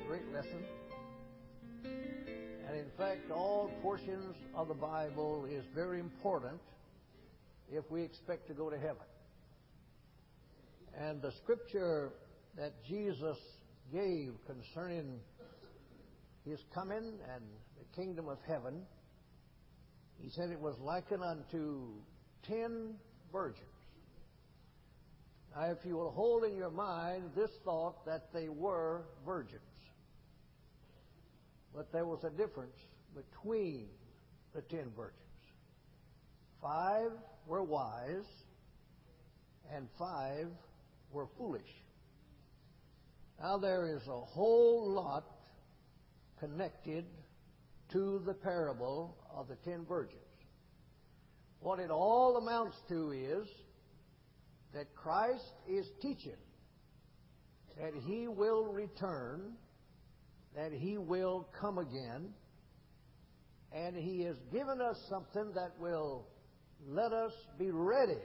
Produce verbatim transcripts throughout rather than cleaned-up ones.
great lesson. And in fact, all portions of the Bible is very important if we expect to go to heaven. And the scripture that Jesus gave concerning His coming and the kingdom of heaven, He said it was likened unto ten virgins. Now, if you will hold in your mind this thought that they were virgins, but there was a difference between the ten virgins. Five were wise, and five were foolish. Now, there is a whole lot connected to the parable of the ten virgins. What it all amounts to is that Christ is teaching that He will return, that He will come again, and He has given us something that will let us be ready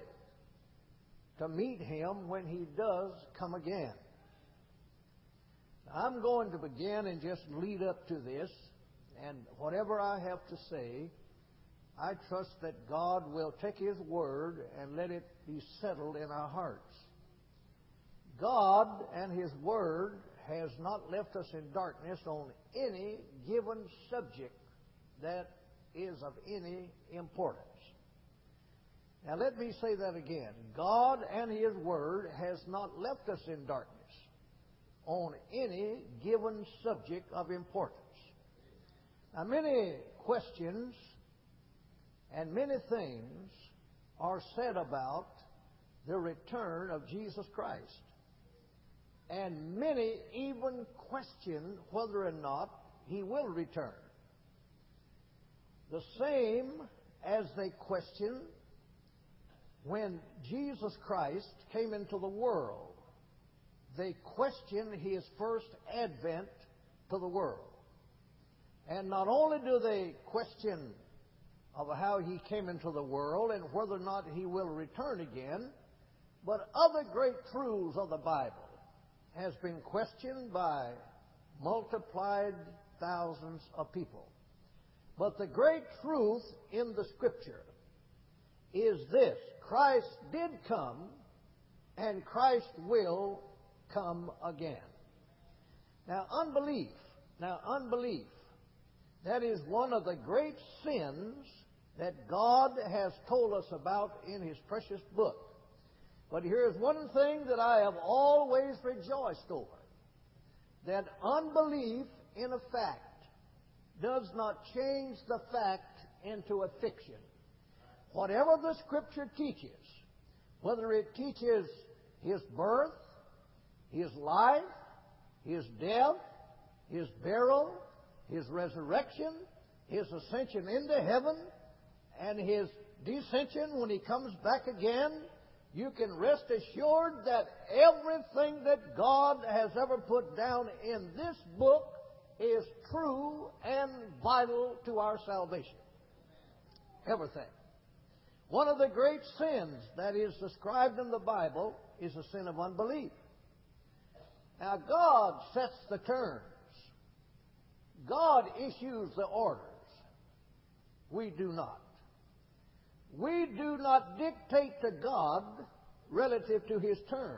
to meet Him when He does come again. Now, I'm going to begin and just lead up to this, and whatever I have to say, I trust that God will take His Word and let it be settled in our hearts. God and His Word has not left us in darkness on any given subject that is of any importance. Now let me say that again. God and His Word has not left us in darkness on any given subject of importance. Now many questions and many things are said about the return of Jesus Christ. And many even question whether or not He will return. The same as they question when Jesus Christ came into the world. They question His first advent to the world. And not only do they question of how He came into the world and whether or not He will return again, but other great truths of the Bible has been questioned by multiplied thousands of people. But the great truth in the Scripture is this: Christ did come, and Christ will come again. Now, unbelief, now unbelief, that is one of the great sins that God has told us about in His precious book. But here's one thing that I have always rejoiced over: that unbelief in a fact does not change the fact into a fiction. Whatever the Scripture teaches, whether it teaches His birth, His life, His death, His burial, His resurrection, His ascension into heaven, and His descension when He comes back again, you can rest assured that everything that God has ever put down in this book is true and vital to our salvation. Everything. One of the great sins that is described in the Bible is the sin of unbelief. Now, God sets the terms. God issues the orders. We do not. We do not dictate to God relative to His terms.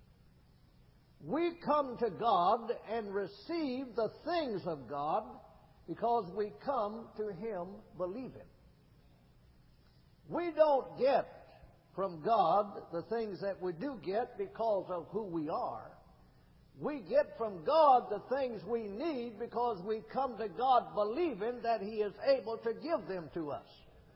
We come to God and receive the things of God because we come to Him believing. We don't get from God the things that we do get because of who we are. We get from God the things we need because we come to God believing that He is able to give them to us.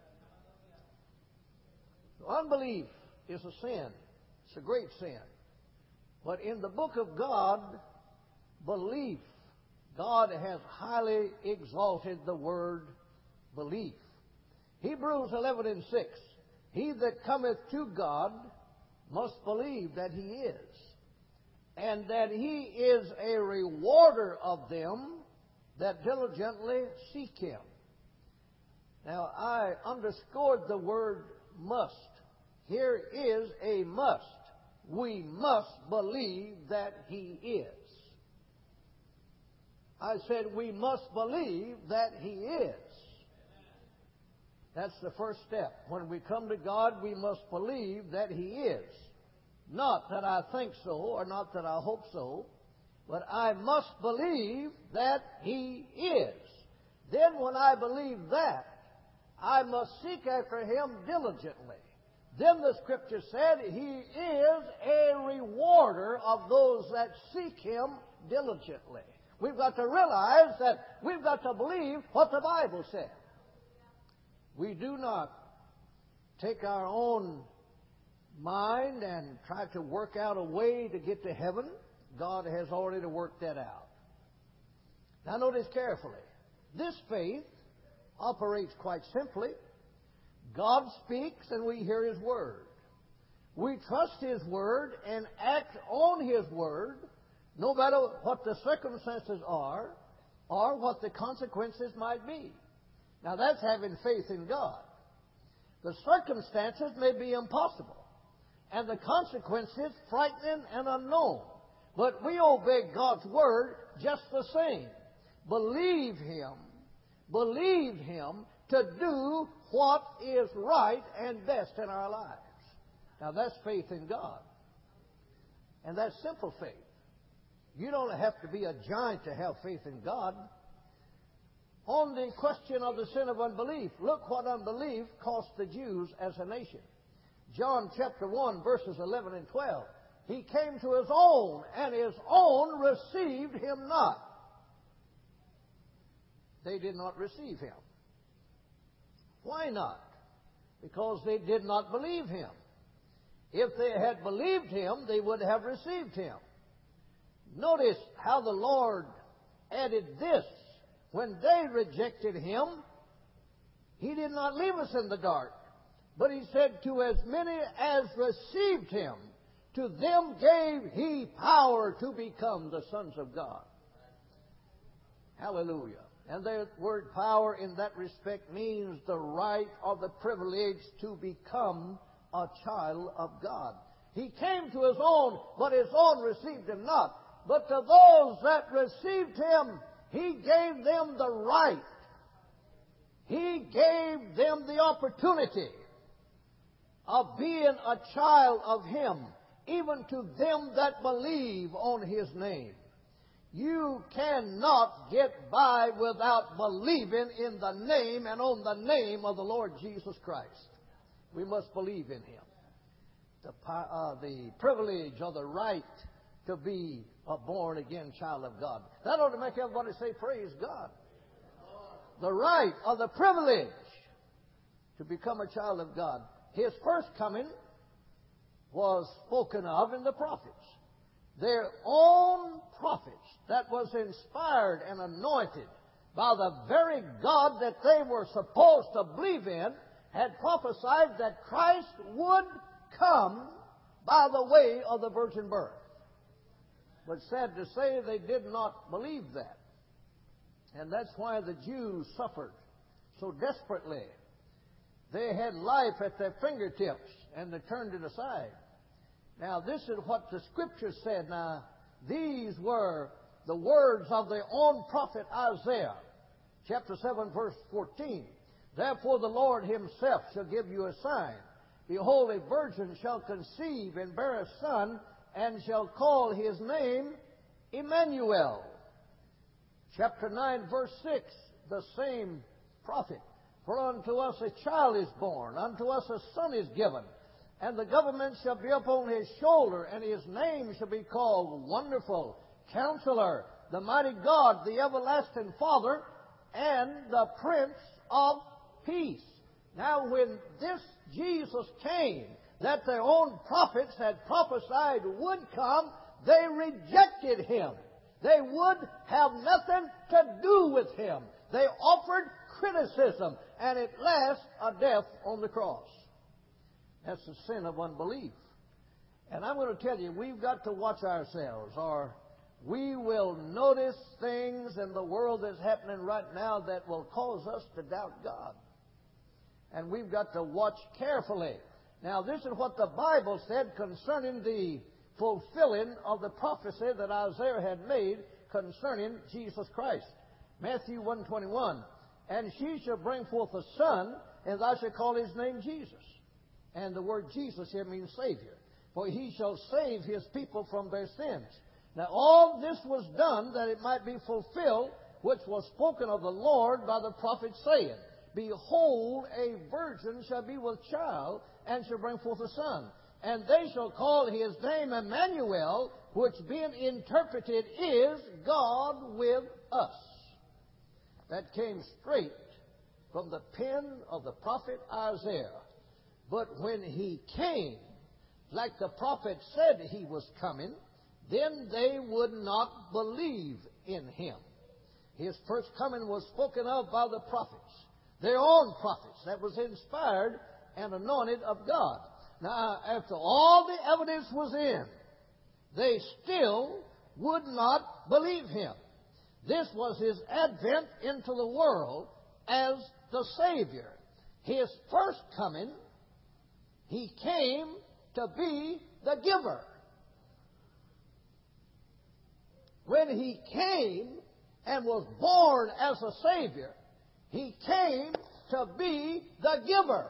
Unbelief is a sin. It's a great sin. But in the book of God, belief, God has highly exalted the word belief. Hebrews eleven and six, He that cometh to God must believe that He is, and that He is a rewarder of them that diligently seek Him. Now, I underscored the word must. Here is a must. We must believe that He is. I said we must believe that He is. That's the first step. When we come to God, we must believe that He is. Not that I think so or not that I hope so, but I must believe that He is. Then when I believe that, I must seek after Him diligently. Then the Scripture said He is a rewarder of those that seek Him diligently. We've got to realize that we've got to believe what the Bible said. We do not take our own mind and try to work out a way to get to heaven. God has already worked that out. Now notice carefully. This faith operates quite simply. God speaks and we hear His Word. We trust His Word and act on His Word no matter what the circumstances are or what the consequences might be. Now that's having faith in God. The circumstances may be impossible and the consequences frightening and unknown. But we obey God's Word just the same. Believe Him. Believe Him to do what is right and best in our lives. Now that's faith in God. And that's simple faith. You don't have to be a giant to have faith in God. On the question of the sin of unbelief, look what unbelief cost the Jews as a nation. John chapter one, verses eleven and twelve. He came to His own, and His own received Him not. They did not receive Him. Why not? Because they did not believe Him. If they had believed Him, they would have received Him. Notice how the Lord added this. When they rejected Him, He did not leave us in the dark. But He said, to as many as received Him, to them gave He power to become the sons of God. Hallelujah. And the word power in that respect means the right or the privilege to become a child of God. He came to His own, but His own received Him not. But to those that received Him, He gave them the right. He gave them the opportunity of being a child of Him, even to them that believe on His name. You cannot get by without believing in the name and on the name of the Lord Jesus Christ. We must believe in Him. The, uh, the privilege or the right to be a born-again child of God. That ought to make everybody say, praise God. The right or the privilege to become a child of God. His first coming was spoken of in the prophets. Their own prophets that was inspired and anointed by the very God that they were supposed to believe in had prophesied that Christ would come by the way of the virgin birth. But sad to say, they did not believe that. And that's why the Jews suffered so desperately. They had life at their fingertips, and they turned it aside. Now, this is what the Scripture said. Now, these were the words of their own prophet Isaiah, chapter seven, verse fourteen. Therefore the Lord Himself shall give you a sign. Behold, a virgin shall conceive and bear a son, and shall call His name Emmanuel. Chapter nine, verse six, the same prophet. For unto us a child is born, unto us a son is given, and the government shall be upon His shoulder, and His name shall be called Wonderful, Counselor, the Mighty God, the Everlasting Father, and the Prince of Peace. Now when this Jesus came, that their own prophets had prophesied would come, they rejected Him. They would have nothing to do with Him. They offered criticism, and at last a death on the cross. That's the sin of unbelief. And I'm going to tell you, we've got to watch ourselves, or we will notice things in the world that's happening right now that will cause us to doubt God. And we've got to watch carefully. Now, this is what the Bible said concerning the fulfilling of the prophecy that Isaiah had made concerning Jesus Christ. Matthew one twenty-one, and she shall bring forth a son, and thou shalt call his name Jesus. And the word Jesus here means Savior. For he shall save his people from their sins. Now all this was done that it might be fulfilled, which was spoken of the Lord by the prophet, saying, Behold, a virgin shall be with child, and shall bring forth a son. And they shall call his name Emmanuel, which being interpreted is God with us. That came straight from the pen of the prophet Isaiah. But when he came, like the prophet said he was coming, then they would not believe in him. His first coming was spoken of by the prophets, their own prophets, that was inspired and anointed of God. Now, after all the evidence was in, they still would not believe him. This was his advent into the world as the Savior. His first coming, he came to be the giver. When he came and was born as a Savior, he came to be the giver.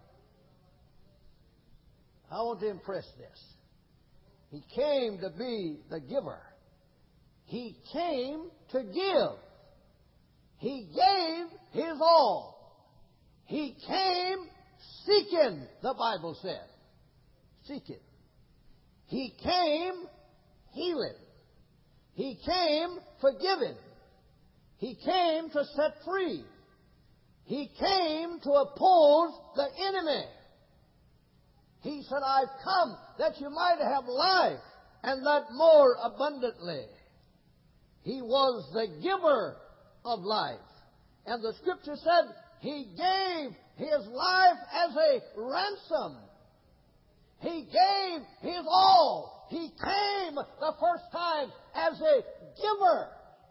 I want to impress this. He came to be the giver. He came to give. He gave his all. He came seeking, the Bible said. Seeking. He came healing. He came forgiving. He came to set free. He came to oppose the enemy. He said, I've come that you might have life, and that more abundantly. He was the giver of life. And the Scripture said he gave his life as a ransom. He gave his all. He came the first time as a giver.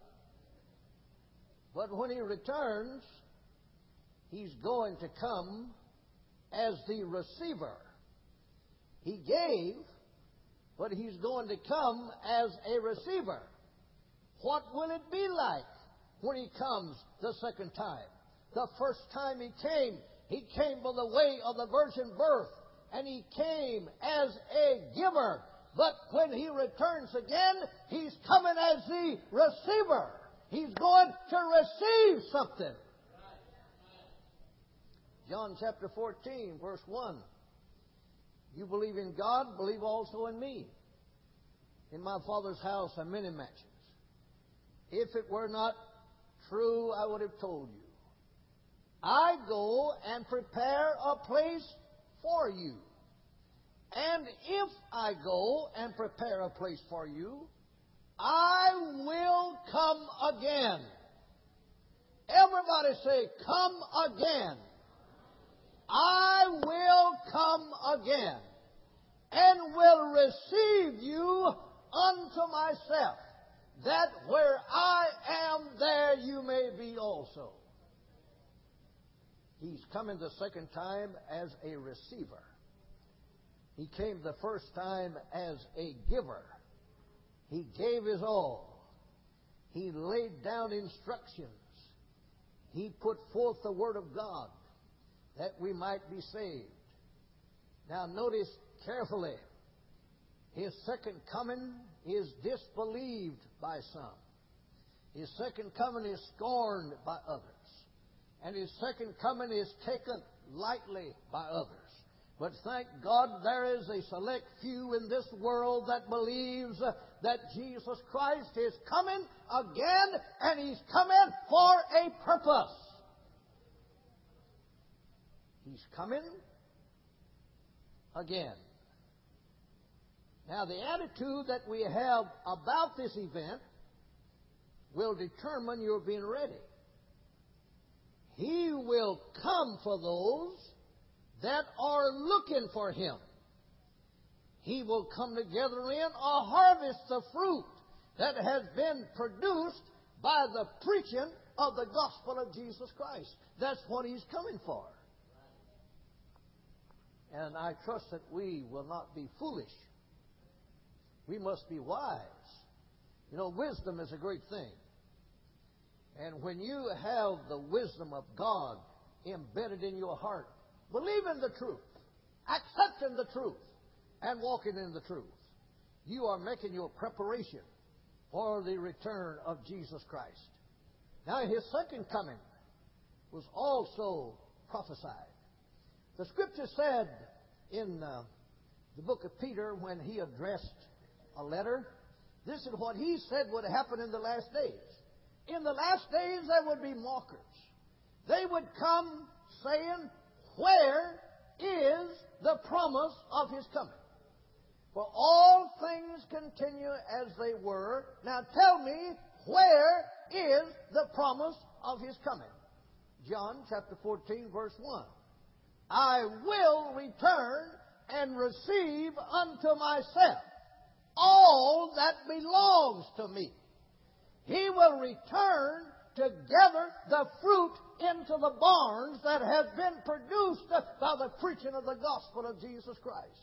But when he returns, he's going to come as the receiver. He gave, but he's going to come as a receiver. What will it be like when he comes the second time? The first time he came, he came by the way of the virgin birth, and he came as a giver. But when he returns again, he's coming as the receiver. He's going to receive something. John chapter fourteen, verse one. You believe in God, believe also in me. In my Father's house are many mansions. If it were not true, I would have told you. I go and prepare a place for you. And if I go and prepare a place for you, I will come again. Everybody say, come again. I will come again and will receive you unto myself, that where I am, there you may be also. He's coming the second time as a receiver. He came the first time as a giver. He gave his all. He laid down instructions. He put forth the Word of God that we might be saved. Now notice carefully, his second coming is disbelieved by some. His second coming is scorned by others. And his second coming is taken lightly by others. But thank God there is a select few in this world that believes that Jesus Christ is coming again, and he's coming for a purpose. He's coming again. Now, the attitude that we have about this event will determine your being ready. He will come for those that are looking for him. He will come to gather in a harvest of fruit that has been produced by the preaching of the gospel of Jesus Christ. That's what he's coming for. And I trust that we will not be foolish. We must be wise. You know, wisdom is a great thing. And when you have the wisdom of God embedded in your heart, believe in the truth, accepting the truth, and walking in the truth, you are making your preparation for the return of Jesus Christ. Now, His second coming was also prophesied. The Scripture said in uh, the book of Peter, when he addressed a letter, this is what he said would happen in the last days. In the last days there would be mockers. They would come saying, "Where is the promise of His coming? For all things continue as they were. Now tell me, where is the promise of His coming?" John chapter fourteen, verse one. "I will return and receive unto myself all that belongs to me." He will return to gather the fruit into the barns that have been produced by the preaching of the gospel of Jesus Christ.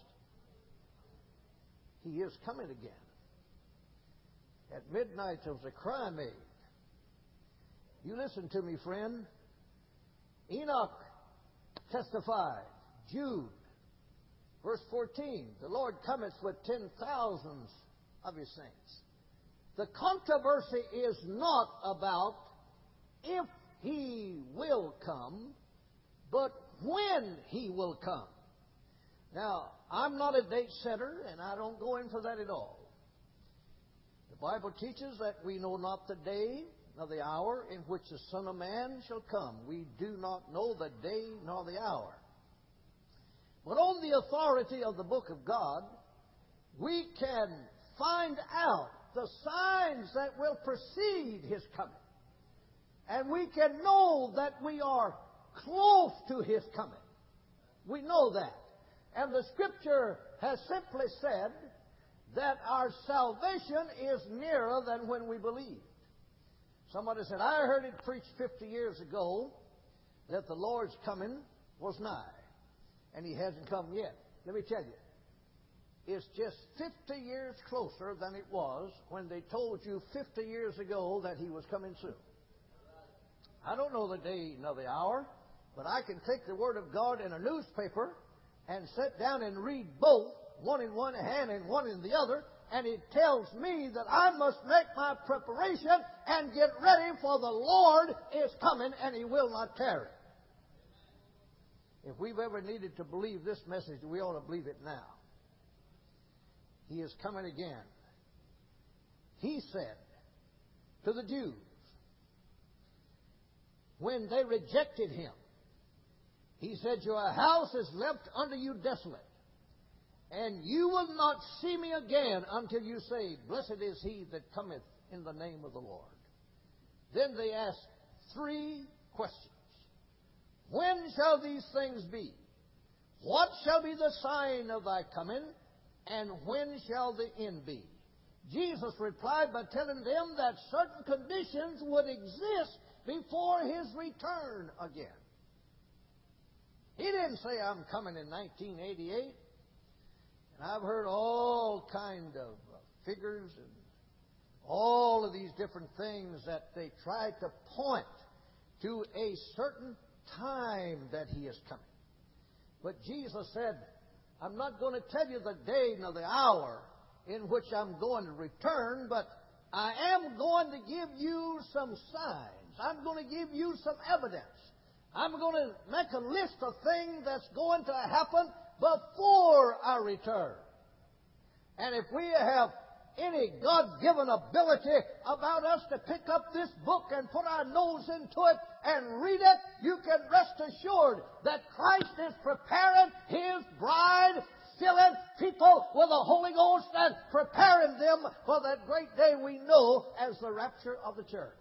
He is coming again. At midnight there was a cry made. You listen to me, friend. Enoch testified, Jude, verse fourteen, "The Lord cometh with ten thousands of His saints." The controversy is not about if He will come, but when He will come. Now, I'm not a date setter, and I don't go in for that at all. The Bible teaches that we know not the day nor the hour in which the Son of Man shall come. We do not know the day nor the hour. But on the authority of the book of God, we can find out the signs that will precede His coming. And we can know that we are close to His coming. We know that. And the Scripture has simply said that our salvation is nearer than when we believe. Somebody said, "I heard it preached fifty years ago that the Lord's coming was nigh, and He hasn't come yet." Let me tell you, it's just fifty years closer than it was when they told you fifty years ago that He was coming soon. I don't know the day nor the hour, but I can take the Word of God in a newspaper and sit down and read both, one in one hand and one in the other, and it tells me that I must make my preparation and get ready, for the Lord is coming and He will not tarry. If we've ever needed to believe this message, we ought to believe it now. He is coming again. He said to the Jews, when they rejected Him, He said, "Your house is left unto you desolate, and you will not see me again until you say, Blessed is he that cometh in the name of the Lord." Then they asked three questions. When shall these things be? What shall be the sign of thy coming? And when shall the end be? Jesus replied by telling them that certain conditions would exist before His return again. He didn't say, "I'm coming in nineteen eighty-eight. And I've heard all kind of figures and all of these different things that they try to point to a certain time that He is coming. But Jesus said, "I'm not going to tell you the day nor the hour in which I'm going to return, but I am going to give you some signs. I'm going to give you some evidence. I'm going to make a list of things that's going to happen before I return." And if we have any God-given ability about us to pick up this book and put our nose into it and read it, you can rest assured that Christ is preparing His bride, filling people with the Holy Ghost and preparing them for that great day we know as the rapture of the church.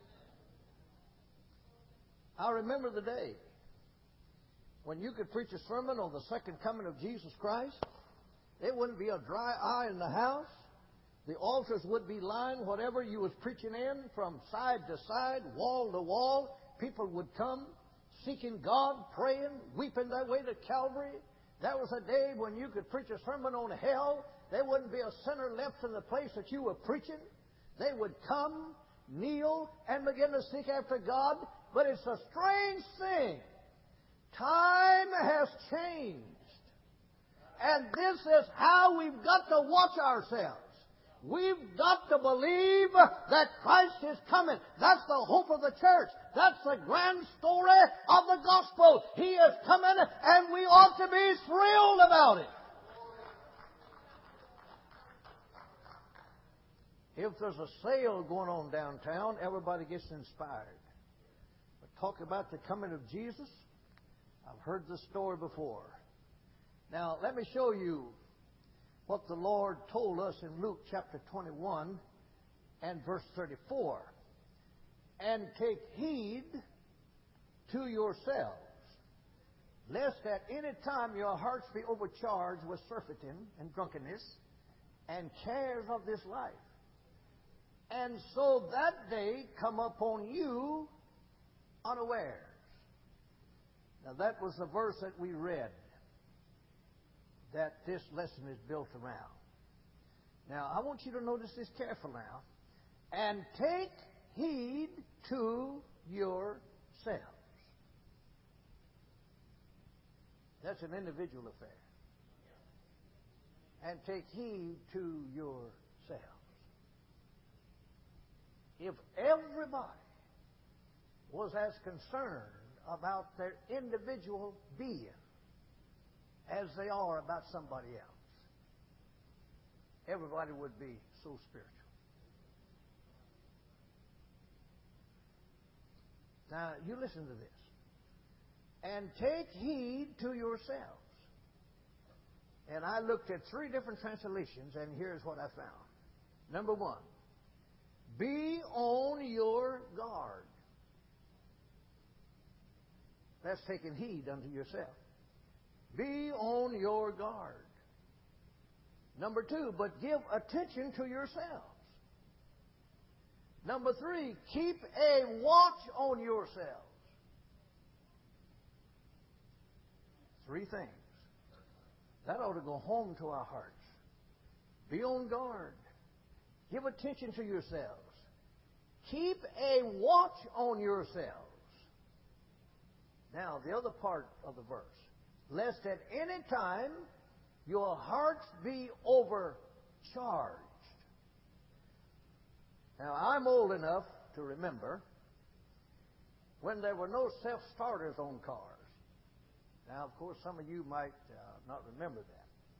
I remember the day when you could preach a sermon on the second coming of Jesus Christ. There wouldn't be a dry eye in the house. The altars would be lined, whatever you was preaching in, from side to side, wall to wall. People would come seeking God, praying, weeping their way to Calvary. That was a day when you could preach a sermon on hell. There wouldn't be a sinner left in the place that you were preaching. They would come, kneel, and begin to seek after God. But it's a strange thing. Time has changed. And this is how we've got to watch ourselves. We've got to believe that Christ is coming. That's the hope of the church. That's the grand story of the gospel. He is coming, and we ought to be thrilled about it. If there's a sale going on downtown, everybody gets inspired. But talk about the coming of Jesus, I've heard this story before. Now, let me show you what the Lord told us in Luke chapter twenty-one and verse thirty-four. And take heed to yourselves, lest at any time your hearts be overcharged with surfeiting and drunkenness and cares of this life. And so that day come upon you unawares. Now that was the verse that we read, that this lesson is built around. Now, I want you to notice this carefully now. And take heed to yourselves. That's an individual affair. And take heed to yourselves. If everybody was as concerned about their individual being as they are about somebody else, everybody would be so spiritual. Now, you listen to this. And take heed to yourselves. And I looked at three different translations, and here's what I found. Number one, be on your guard. That's taking heed unto yourself. Be on your guard. Number two, but give attention to yourselves. Number three, keep a watch on yourselves. Three things. That ought to go home to our hearts. Be on guard. Give attention to yourselves. Keep a watch on yourselves. Now, the other part of the verse. Lest at any time your hearts be overcharged. Now, I'm old enough to remember when there were no self-starters on cars. Now, of course, some of you might uh, not remember that.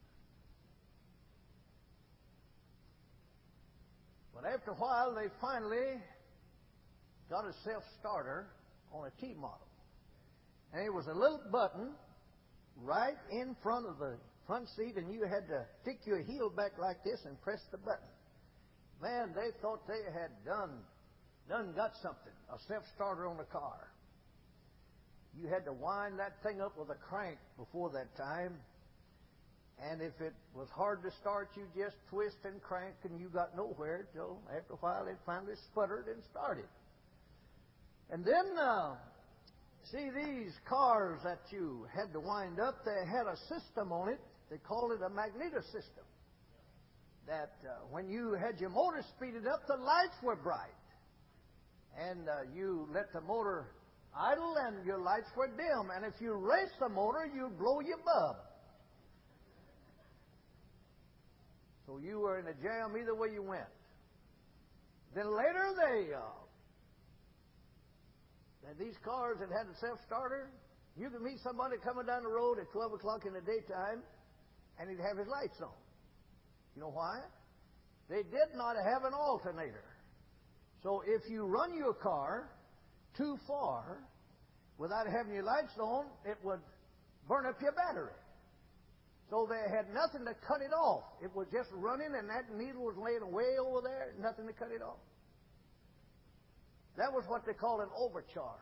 But after a while, they finally got a self-starter on a T-model. And it was a little button right in front of the front seat, and you had to stick your heel back like this and press the button. Man, they thought they had done, done got something, a self-starter on the car. You had to wind that thing up with a crank before that time. And if it was hard to start, you just twist and crank, and you got nowhere till after a while it finally sputtered and started. And then, uh, see, these cars that you had to wind up, they had a system on it. They called it a magneto system. That uh, when you had your motor speeded up, the lights were bright. And uh, you let the motor idle and your lights were dim. And if you race the motor, you'd blow your bulb. So you were in a jam either way you went. Then later they, uh, these cars that had a self-starter, you could meet somebody coming down the road at twelve o'clock in the daytime, and he'd have his lights on. You know why? They did not have an alternator. So if you run your car too far without having your lights on, it would burn up your battery. So they had nothing to cut it off. It was just running, and that needle was laying way over there, nothing to cut it off. That was what they call an overcharge.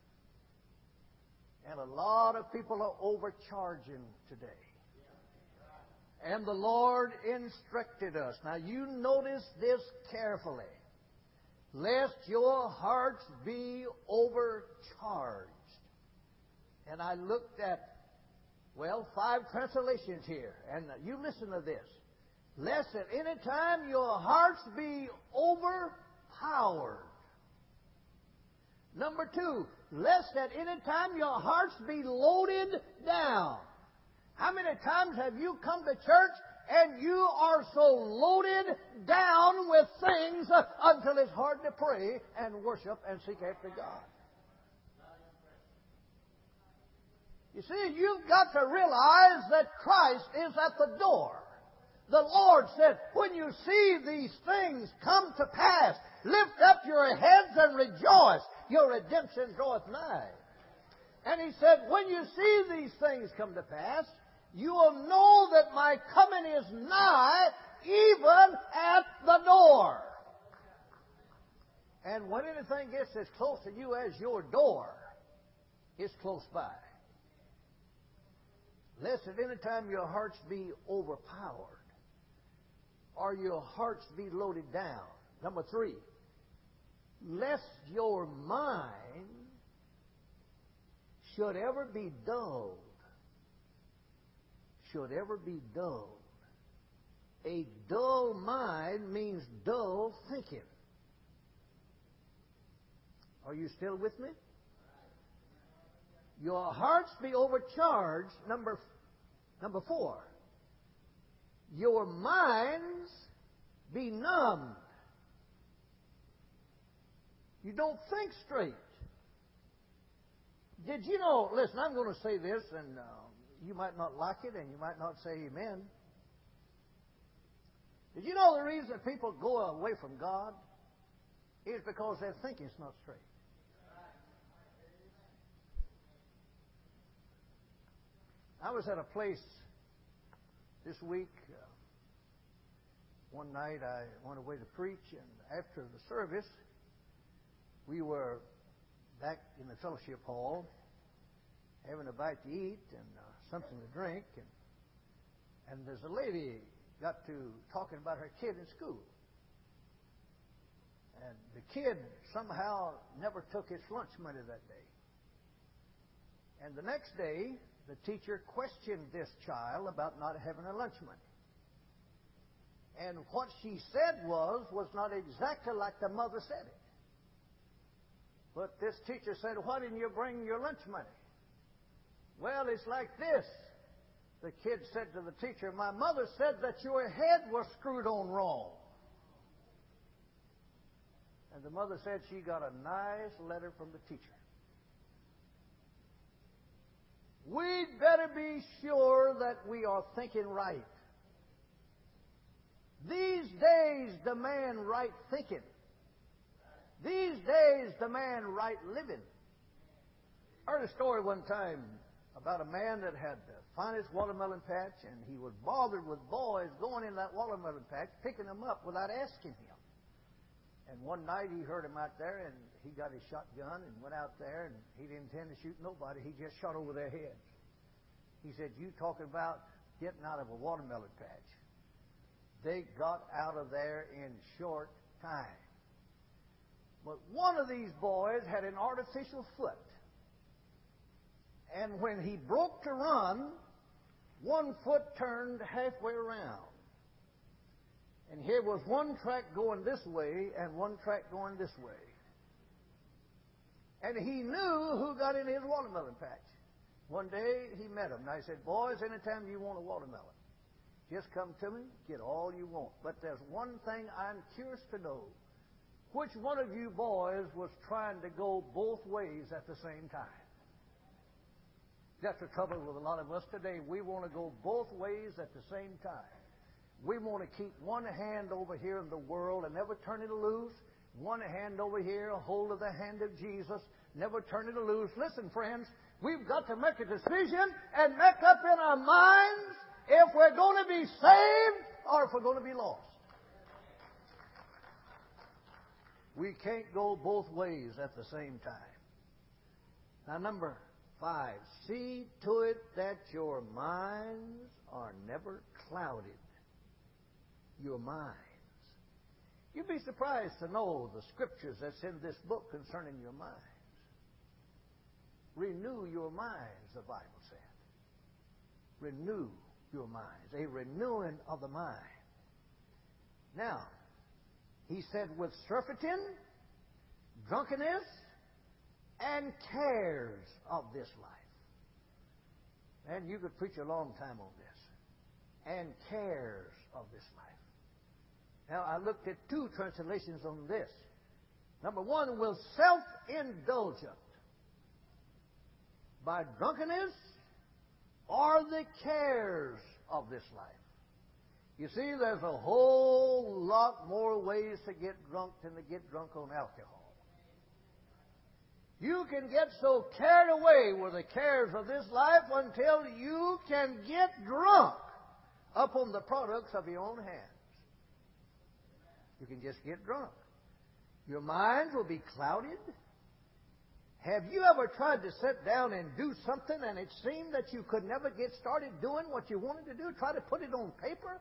And a lot of people are overcharging today. And the Lord instructed us. Now you notice this carefully. Lest your hearts be overcharged. And I looked at, well, five translations here. And you listen to this. Lest at any time your hearts be overpowered. Number two, lest at any time your hearts be loaded down. How many times have you come to church and you are so loaded down with things until it's hard to pray and worship and seek after God? You see, you've got to realize that Christ is at the door. The Lord said, when you see these things come to pass, lift up your heads and rejoice. Your redemption draweth nigh. And He said, when you see these things come to pass, you will know that my coming is nigh, even at the door. And when anything gets as close to you as your door, it's close by. Lest at any time your hearts be overpowered, or your hearts be loaded down. Number three, lest your mind should ever be dulled. Should ever be dulled. A dull mind means dull thinking. Are you still with me? Your hearts be overcharged. Number, number four. Your minds be numbed. You don't think straight. Did you know, listen, I'm going to say this, and uh, you might not like it, and you might not say amen. Did you know the reason that people go away from God is because their thinking's not straight? I was at a place this week. Uh, one night I went away to preach, and after the service, we were back in the fellowship hall having a bite to eat and uh, something to drink. And, and there's a lady got to talking about her kid in school. And the kid somehow never took its lunch money that day. And the next day, the teacher questioned this child about not having a lunch money. And what she said was, was not exactly like the mother said it. But this teacher said, why didn't you bring your lunch money? Well, it's like this. The kid said to the teacher, my mother said that your head was screwed on wrong. And the mother said she got a nice letter from the teacher. We'd better be sure that we are thinking right. These days demand right thinking. These days demand right living. I heard a story one time about a man that had the finest watermelon patch, and he was bothered with boys going in that watermelon patch, picking them up without asking him. And one night he heard him out there, and he got his shotgun and went out there, and he didn't intend to shoot nobody. He just shot over their heads. He said, you talking about getting out of a watermelon patch. They got out of there in short time. But one of these boys had an artificial foot. And when he broke to run, one foot turned halfway around. And here was one track going this way and one track going this way. And he knew who got in his watermelon patch. One day he met him. And I said, boys, anytime you want a watermelon, just come to me, get all you want. But there's one thing I'm curious to know. Which one of you boys was trying to go both ways at the same time? That's the trouble with a lot of us today. We want to go both ways at the same time. We want to keep one hand over here in the world and never turn it loose. One hand over here, a hold of the hand of Jesus, never turn it loose. Listen, friends, we've got to make a decision and make up in our minds if we're going to be saved or if we're going to be lost. We can't go both ways at the same time. Now, number five, see to it that your minds are never clouded. Your minds. You'd be surprised to know the scriptures that's in this book concerning your minds. Renew your minds, the Bible said. Renew your minds. A renewing of the mind. Now, he said with surfeiting, drunkenness, and cares of this life. And you could preach a long time on this. And cares of this life. Now, I looked at two translations on this. Number one, will self-indulgent by drunkenness or the cares of this life. You see, there's a whole lot more ways to get drunk than to get drunk on alcohol. You can get so carried away with the cares of this life until you can get drunk upon the products of your own hands. You can just get drunk. Your mind will be clouded. Have you ever tried to sit down and do something and it seemed that you could never get started doing what you wanted to do? Try to put it on paper?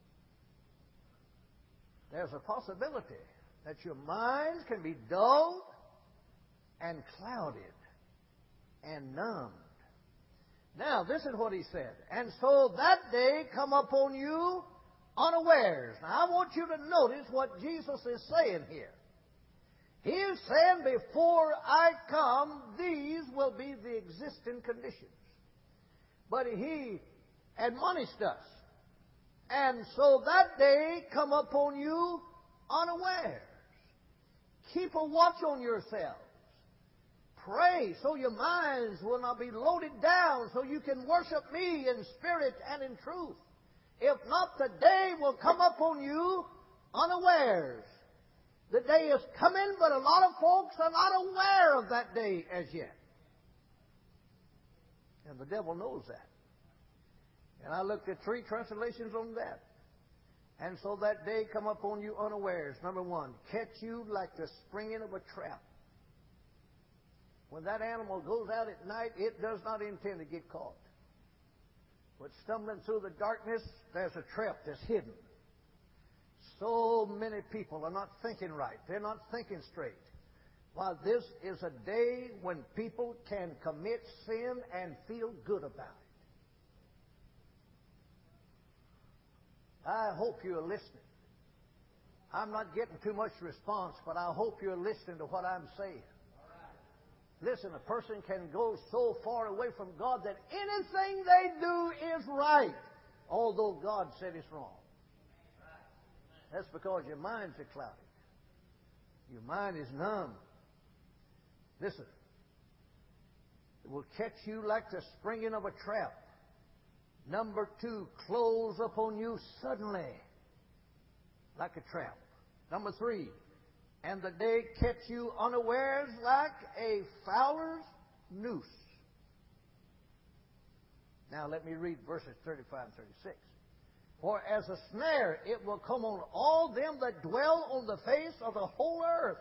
There's a possibility that your minds can be dulled and clouded and numbed. Now, this is what he said. And so that day come upon you unawares. Now, I want you to notice what Jesus is saying here. He is saying, before I come, these will be the existing conditions. But he admonished us. And so that day come upon you unawares. Keep a watch on yourselves. Pray so your minds will not be loaded down, so you can worship me in spirit and in truth. If not, the day will come upon you unawares. The day is coming, but a lot of folks are not aware of that day as yet. And the devil knows that. And I looked at three translations on that. And so that day come upon you unawares. Number one, catch you like the springing of a trap. When that animal goes out at night, it does not intend to get caught. But stumbling through the darkness, there's a trap that's hidden. So many people are not thinking right. They're not thinking straight. While this is a day when people can commit sin and feel good about it. I hope you're listening. I'm not getting too much response, but I hope you're listening to what I'm saying. Listen, a person can go so far away from God that anything they do is right, although God said it's wrong. That's because your minds are clouded. Your mind is numb. Listen, it will catch you like the springing of a trap. Number two, close upon you suddenly like a trap. Number three, and the day catch you unawares like a fowler's noose. Now let me read verses thirty-five and thirty-six. For as a snare it will come on all them that dwell on the face of the whole earth.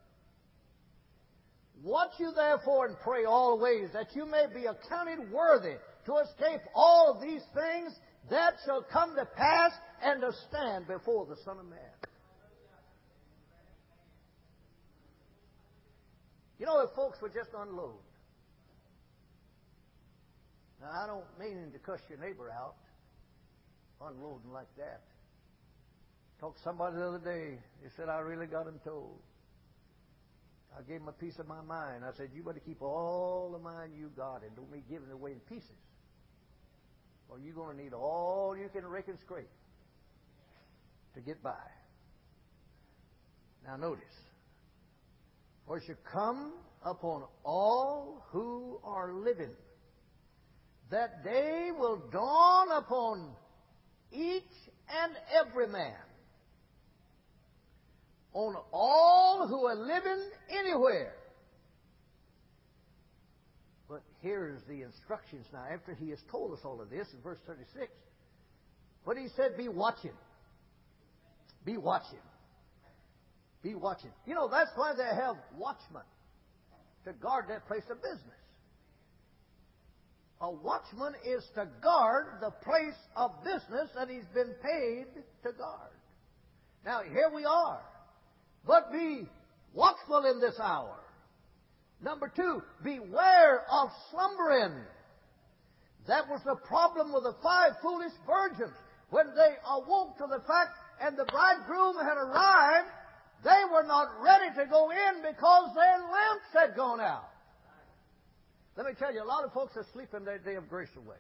Watch you therefore and pray always, that you may be accounted worthy to escape all these things that shall come to pass and to stand before the Son of Man. You know, if folks would just unload. Now, I don't mean to cuss your neighbor out, unloading like that. Talked to somebody the other day. He said, I really got him told. I gave him a piece of my mind. I said, you better keep all the mind you got and don't be giving it away in pieces. Or you're going to need all you can rake and scrape to get by. Now notice. For it shall come upon all who are living. That day will dawn upon each and every man. On all who are living anywhere. But here's the instructions now, after he has told us all of this in verse thirty-six. But he said, be watching. Be watching. Be watching. You know, that's why they have watchmen to guard that place of business. A watchman is to guard the place of business that he's been paid to guard. Now, here we are. But be watchful in this hour. Number two, beware of slumbering. That was the problem with the five foolish virgins when they awoke to the fact and the bridegroom had arrived, they were not ready to go in because their lamps had gone out. Let me tell you, a lot of folks are sleeping their day of grace away.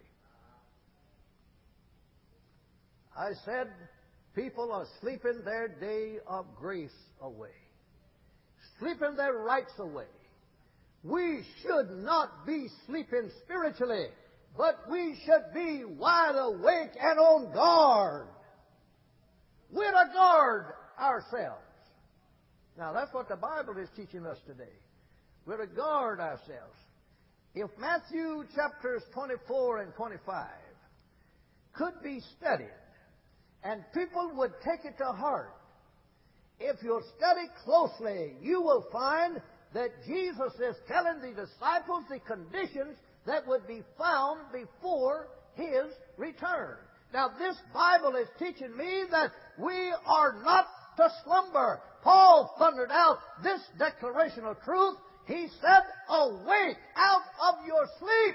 I said, people are sleeping their day of grace away. Sleeping their rights away. We should not be sleeping spiritually, but we should be wide awake and on guard. We're to guard ourselves. Now, that's what the Bible is teaching us today. We're to guard ourselves. If Matthew chapters twenty-four and twenty-five could be studied, and people would take it to heart, if you'll study closely, you will find that Jesus is telling the disciples the conditions that would be found before His return. Now, this Bible is teaching me that we are not to slumber. Paul thundered out this declaration of truth. He said, awake out of your sleep.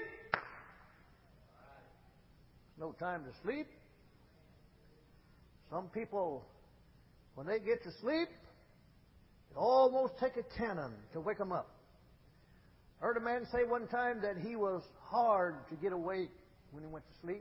No time to sleep. Some people, when they get to sleep, it almost take a cannon to wake them up. Heard a man say one time that he was hard to get awake when he went to sleep.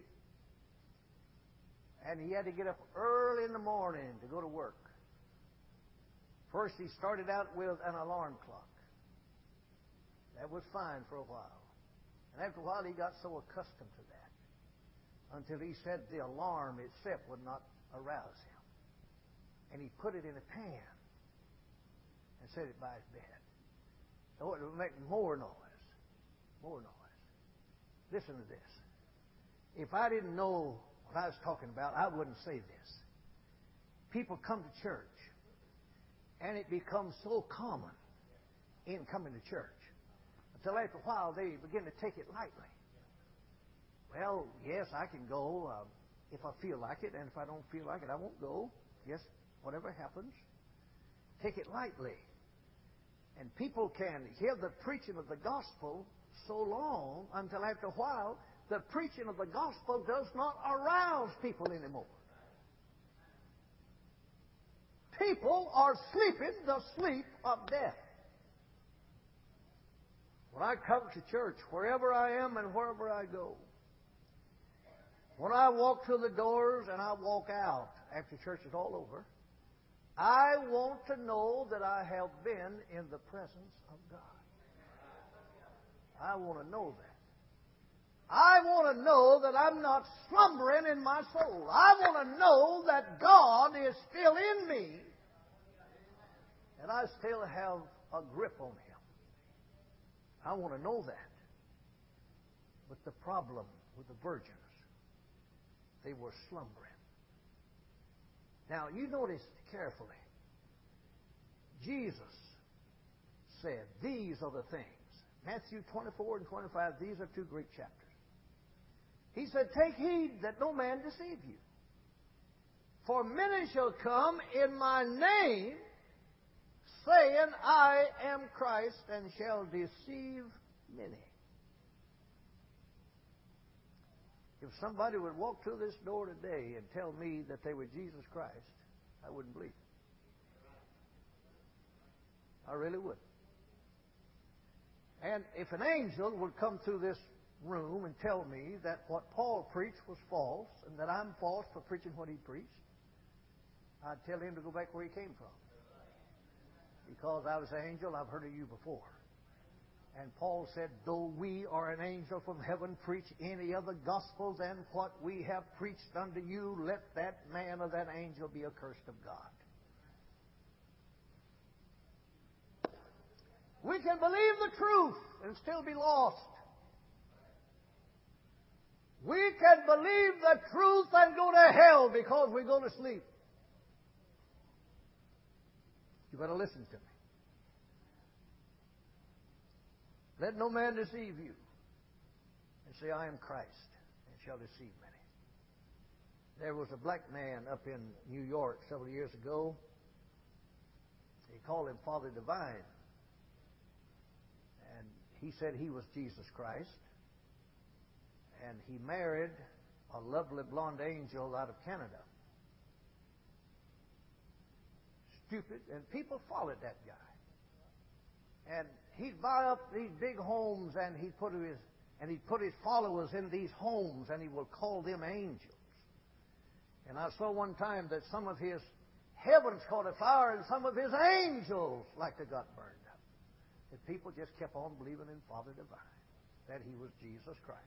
And he had to get up early in the morning to go to work. First, he started out with an alarm clock. That was fine for a while. And after a while, he got so accustomed to that until he said the alarm itself would not arouse him. And he put it in a pan and set it by his bed. So it would make more noise. More noise. Listen to this. If I didn't know what I was talking about, I wouldn't say this. People come to church, and it becomes so common in coming to church until after a while they begin to take it lightly. Well, yes, I can go uh, if I feel like it, and if I don't feel like it, I won't go. Yes, whatever happens, take it lightly. And people can hear the preaching of the gospel so long until after a while, the preaching of the gospel does not arouse people anymore. People are sleeping the sleep of death. When I come to church, wherever I am and wherever I go, when I walk through the doors and I walk out after church is all over, I want to know that I have been in the presence of God. I want to know that. I want to know that I'm not slumbering in my soul. I want to know that God is still in me and I still have a grip on Him. I want to know that. But the problem with the virgins, they were slumbering. Now, you notice carefully. Jesus said, these are the things. Matthew twenty-four and twenty-five, these are two Greek chapters. He said, take heed that no man deceive you. For many shall come in my name, saying, I am Christ, and shall deceive many. If somebody would walk through this door today and tell me that they were Jesus Christ, I wouldn't believe it. I really would. And if an angel would come through this room and tell me that what Paul preached was false and that I'm false for preaching what he preached, I'd tell him to go back where he came from. Because I was an angel, I've heard of you before. And Paul said, though we or an angel from heaven preach any other gospel than what we have preached unto you, let that man or that angel be accursed of God. We can believe the truth and still be lost. We can believe the truth and go to hell because we go to sleep. You better listen to me. Let no man deceive you and say, I am Christ, and shall deceive many. There was a black man up in New York several years ago. They called him Father Divine. And he said he was Jesus Christ. And he married a lovely blonde angel out of Canada. stupid, and people followed that guy. And he'd buy up these big homes, and he'd put his and he'd put his followers in these homes, and he would call them angels. And I saw one time that some of his heavens caught afire, and some of his angels like they got burned up. And people just kept on believing in Father Divine, that he was Jesus Christ.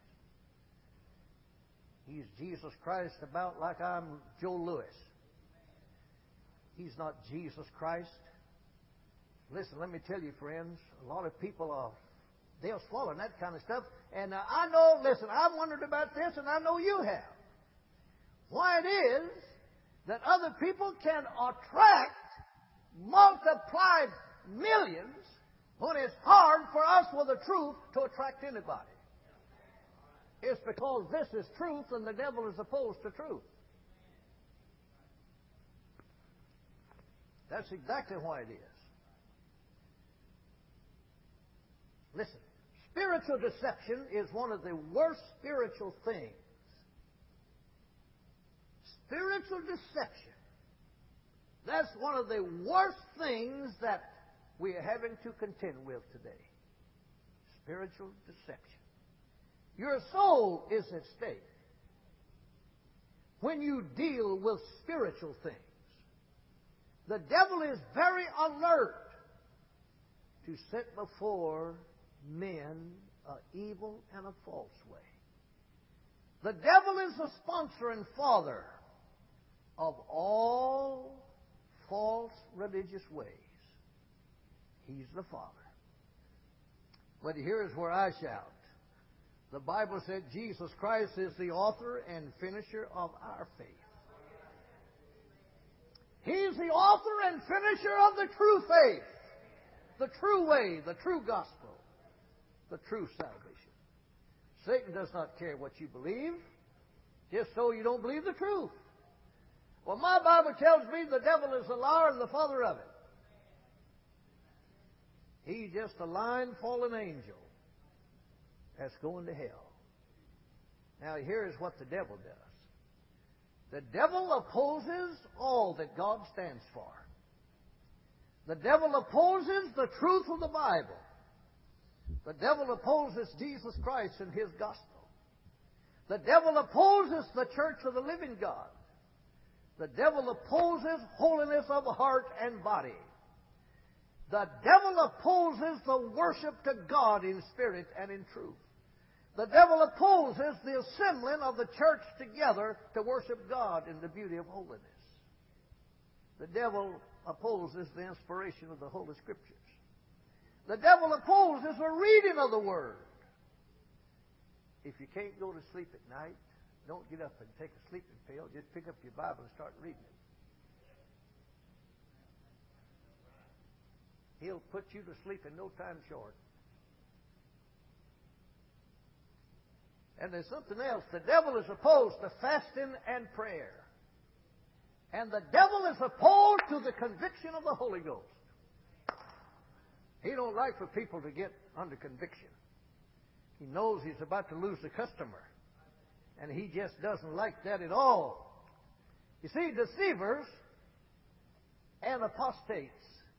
He's Jesus Christ about like I'm Joe Louis. He's not Jesus Christ. Listen, let me tell you, friends, a lot of people are, they'll swallow that kind of stuff. And uh, I know, listen, I've wondered about this, and I know you have. Why it is that other people can attract multiplied millions when it's hard for us with the truth to attract anybody. It's because this is truth and the devil is opposed to truth. That's exactly why it is. Listen, spiritual deception is one of the worst spiritual things. Spiritual deception. That's one of the worst things that we are having to contend with today. Spiritual deception. Your soul is at stake when you deal with spiritual things. The devil is very alert to set before men an evil and a false way. The devil is the sponsor and father of all false religious ways. He's the father. But here's where I shout. The Bible said Jesus Christ is the author and finisher of our faith. He's the author and finisher of the true faith, the true way, the true gospel, the true salvation. Satan does not care what you believe, just so you don't believe the truth. Well, my Bible tells me the devil is a liar and the father of it. He's just a lying fallen angel that's going to hell. Now, here's what the devil does. The devil opposes all that God stands for. The devil opposes the truth of the Bible. The devil opposes Jesus Christ and His gospel. The devil opposes the church of the living God. The devil opposes holiness of heart and body. The devil opposes the worship to God in spirit and in truth. The devil opposes the assembling of the church together to worship God in the beauty of holiness. The devil opposes the inspiration of the Holy Scriptures. The devil opposes the reading of the Word. If you can't go to sleep at night, don't get up and take a sleeping pill. Just pick up your Bible and start reading it. He'll put you to sleep in no time short. And there's something else. The devil is opposed to fasting and prayer. And the devil is opposed to the conviction of the Holy Ghost. He don't like for people to get under conviction. He knows he's about to lose the customer. And he just doesn't like that at all. You see, deceivers and apostates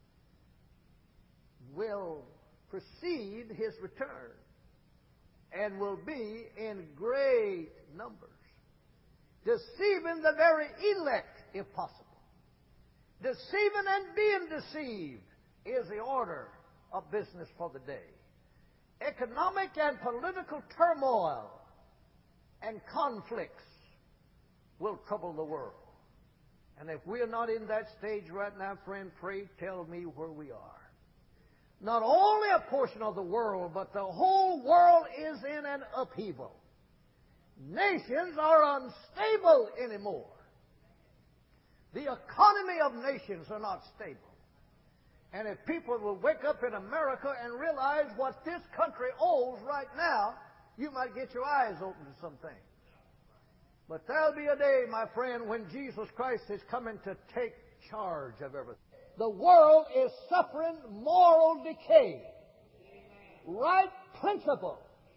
will precede his return and will be in great numbers, deceiving the very elect if possible. Deceiving and being deceived is the order of business for the day. Economic and political turmoil and conflicts will trouble the world. And if we're not in that stage right now, friend, pray tell me where we are. Not only a portion of the world, but the whole world is in an upheaval. Nations are unstable anymore. The economy of nations are not stable. And if people will wake up in America and realize what this country owes right now, you might get your eyes open to some things. But there'll be a day, my friend, when Jesus Christ is coming to take charge of everything. The world is suffering moral decay, right principle,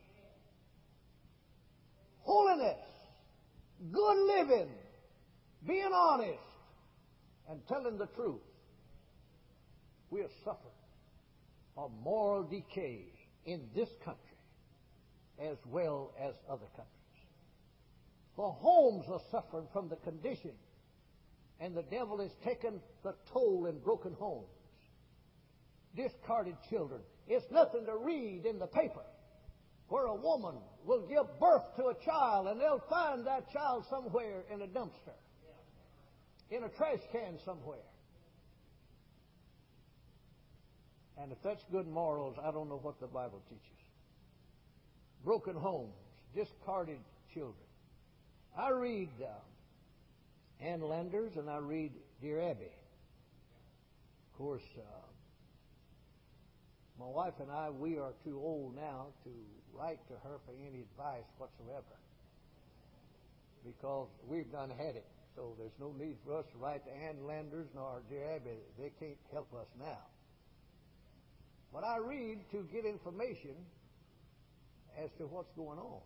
holiness, good living, being honest, and telling the truth we have suffered a moral decay in this country as well as other countries. The homes are suffering from the condition, and the devil has taken the toll in broken homes. Discarded children. It's nothing to read in the paper where a woman will give birth to a child and they'll find that child somewhere in a dumpster, in a trash can somewhere. And if that's good morals, I don't know what the Bible teaches. Broken homes, discarded children. I read uh, Ann Landers and I read Dear Abby. Of course, uh, my wife and I, we are too old now to write to her for any advice whatsoever, because we've done had it. So there's no need for us to write to Ann Landers nor Dear Abby. They can't help us now. But I read to get information as to what's going on.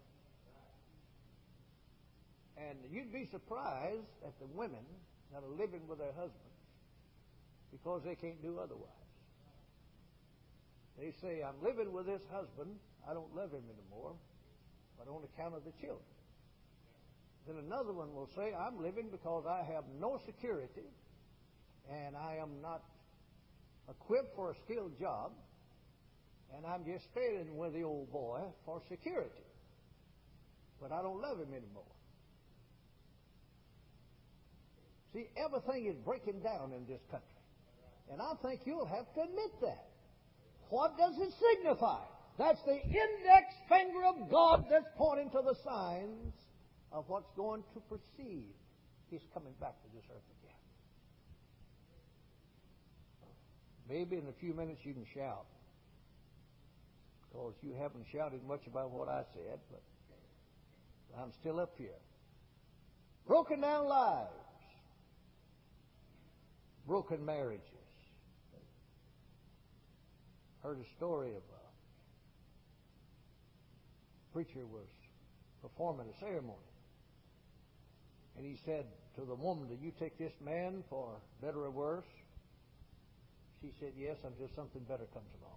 And you'd be surprised at the women that are living with their husbands because they can't do otherwise. They say, I'm living with this husband, I don't love him anymore, but on account of the children. Then another one will say, I'm living because I have no security and I am not equipped for a skilled job, and I'm just staying with the old boy for security, but I don't love him anymore. See, everything is breaking down in this country, and I think you'll have to admit that. What does it signify? That's the index finger of God that's pointing to the signs of what's going to precede His coming back to this earth again. Maybe in a few minutes you can shout, because you haven't shouted much about what I said, but I'm still up here. Broken down lives, broken marriages. Heard a story of a preacher was performing a ceremony, and he said to the woman, do you take this man for better or worse? She said, yes, until something better comes along.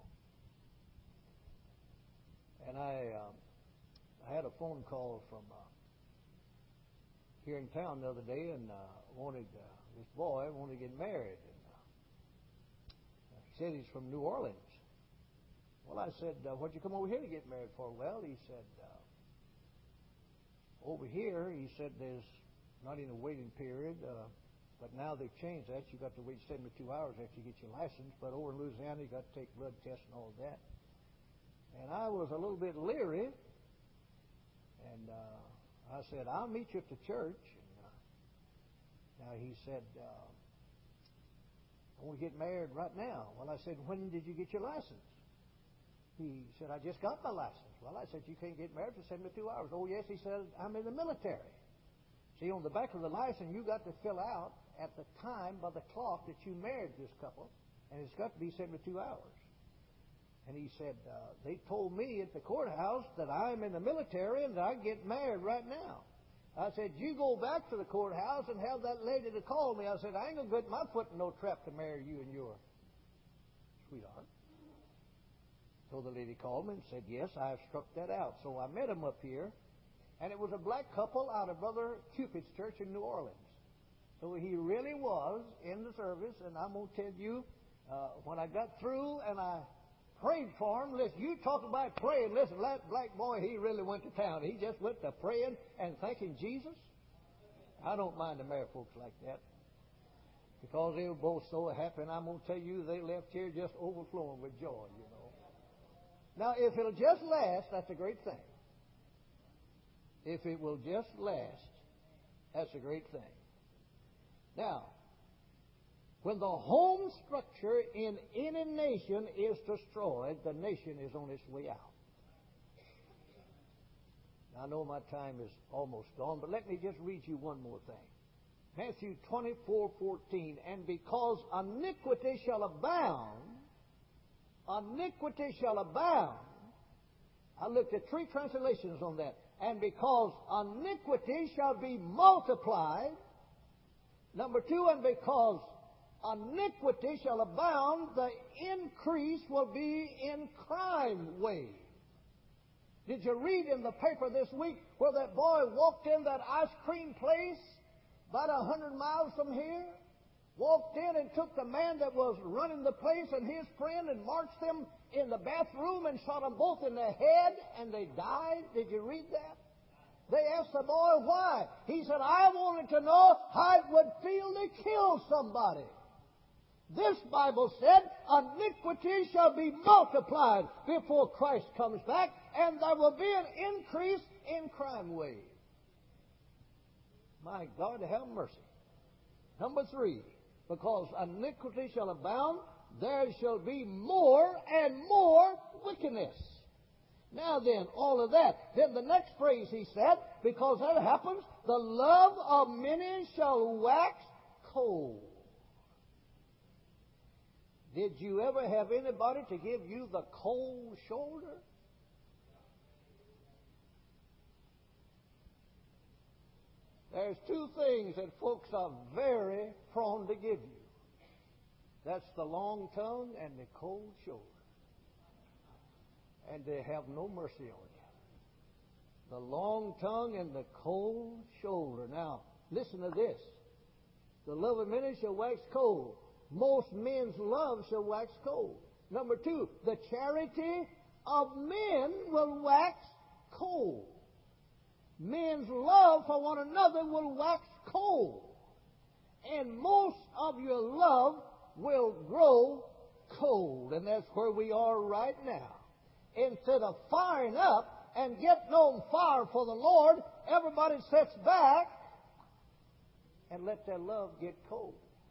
And I, um, I had a phone call from uh, here in town the other day, and uh, wanted uh, this boy wanted to get married. And uh, he said he's from New Orleans. Well, I said, uh, what'd you come over here to get married for? Well, he said, uh, over here, he said, there's not even a waiting period. Uh, But now they've changed that. You've got to wait seventy-two hours after you get your license. But over in Louisiana, you've got to take blood tests and all of that. And I was a little bit leery. And uh, I said, I'll meet you at the church. And, uh, now he said, uh, I want to get married right now. Well, I said, when did you get your license? He said, I just got my license. Well, I said, you can't get married for seventy-two hours. Oh, yes, he said, I'm in the military. See, on the back of the license, you got to fill out at the time by the clock that you married this couple, and it's got to be seventy-two hours. And he said, uh, they told me at the courthouse that I'm in the military and that I get married right now. I said, you go back to the courthouse and have that lady to call me. I said, I ain't going to put my foot in no trap to marry you and your sweetheart. So the lady called me and said, yes, I have struck that out. So I met him up here. And it was a black couple out of Brother Cupid's church in New Orleans. So he really was in the service. And I'm going to tell you, uh, when I got through and I prayed for him, listen, you talk about praying. Listen, that black boy, he really went to town. He just went to praying and thanking Jesus. I don't mind to marry folks like that, because they were both so happy. And I'm going to tell you, they left here just overflowing with joy, you know. Now, if it'll just last, that's a great thing. If it will just last, that's a great thing. Now, when the home structure in any nation is destroyed, the nation is on its way out. Now, I know my time is almost gone, but let me just read you one more thing. Matthew twenty-four fourteen, and because iniquity shall abound, iniquity shall abound. I looked at three translations on that. And because iniquity shall be multiplied. Number two, and because iniquity shall abound, the increase will be in crime wave. Did you read in the paper this week where that boy walked in that ice cream place about a hundred miles from here? Walked in and took the man that was running the place and his friend and marched them in the bathroom and shot them both in the head and they died? Did you read that? They asked the boy why. He said, I wanted to know how it would feel to kill somebody. This Bible said, iniquity shall be multiplied before Christ comes back, and there will be an increase in crime wave. My God, have mercy. Number three, because iniquity shall abound, there shall be more and more wickedness. Now then, all of that. Then the next phrase he said, because that happens, the love of many shall wax cold. Did you ever have anybody to give you the cold shoulder? There's two things that folks are very prone to give you. That's the long tongue and the cold shoulder. And they have no mercy on you. The long tongue and the cold shoulder. Now, listen to this. The love of many shall wax cold. Most men's love shall wax cold. Number two, the charity of men will wax cold. Men's love for one another will wax cold. And most of your love will grow cold. And that's where we are right now. Instead of firing up and getting on fire for the Lord, everybody sits back and let their love get cold.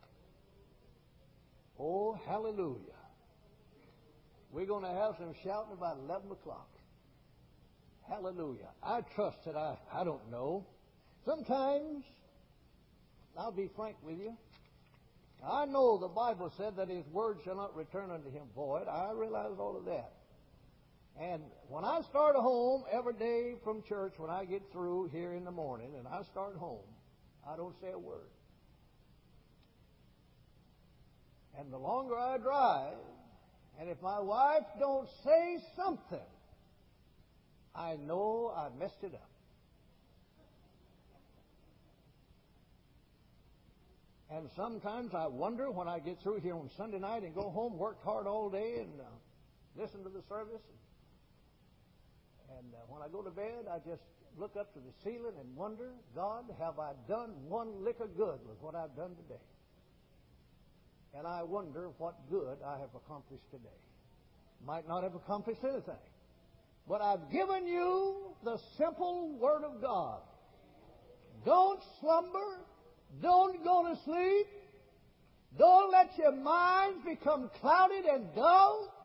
Oh, hallelujah. We're going to have some shouting about eleven o'clock. Hallelujah. I trust that I, I don't know. Sometimes, I'll be frank with you, I know the Bible said that His word shall not return unto Him void. I realize all of that. And when I start home every day from church, when I get through here in the morning and I start home, I don't say a word. And the longer I drive, and if my wife don't say something, I know I messed it up. And sometimes I wonder when I get through here on Sunday night and go home, worked hard all day and uh, listen to the service. And, and uh, when I go to bed, I just look up to the ceiling and wonder, God, have I done one lick of good with what I've done today? And I wonder what good I have accomplished today. Might not have accomplished anything. But I've given you the simple Word of God. Don't slumber. Don't go to sleep. Don't let your minds become clouded and dull.